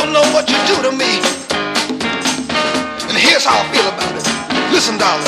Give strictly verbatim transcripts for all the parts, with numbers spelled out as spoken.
don't know what you do to me. And here's how I feel about it. Listen, darling.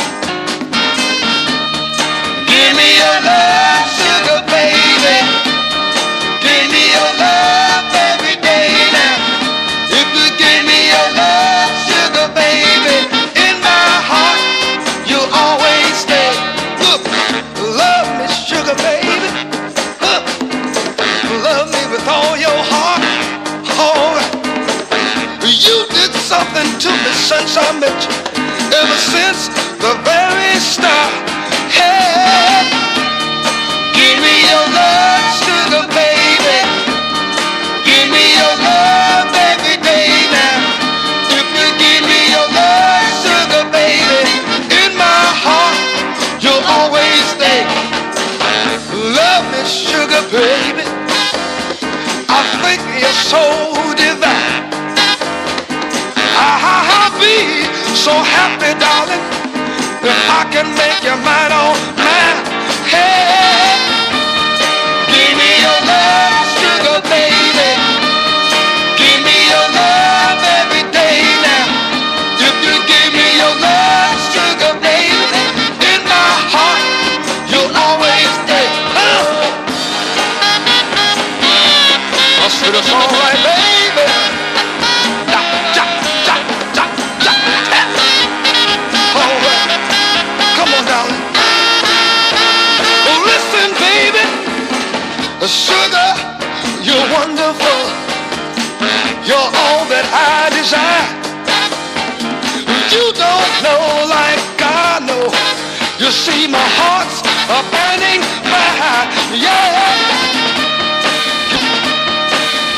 Give me your love, sugar baby. Give me your love every day now. If you give me your love, sugar baby, in my heart you'll always stay. Look, love me, sugar baby. Huh. Love me with all your heart. All right. You did something to me since I met you. Ever since the very start. Hey, give me your love, sugar baby. Give me your love every day now. If you give me your love, sugar baby, in my heart you'll always stay. Love me, sugar baby. I think you're so divine. I'll be so happy, darling, if I can make you mine, oh mine. Hey, give me your love, sugar baby. Give me your love every day now. If you give me your love, sugar baby, in my heart you'll always stay. Oh. I said it's all right, baby. Da, da, da, da, da, da. All right. Come on, darling. Oh, listen, baby. Sugar, you're wonderful. You're all that I desire. You don't know like I know. You see, my heart's a burning fire. Yeah.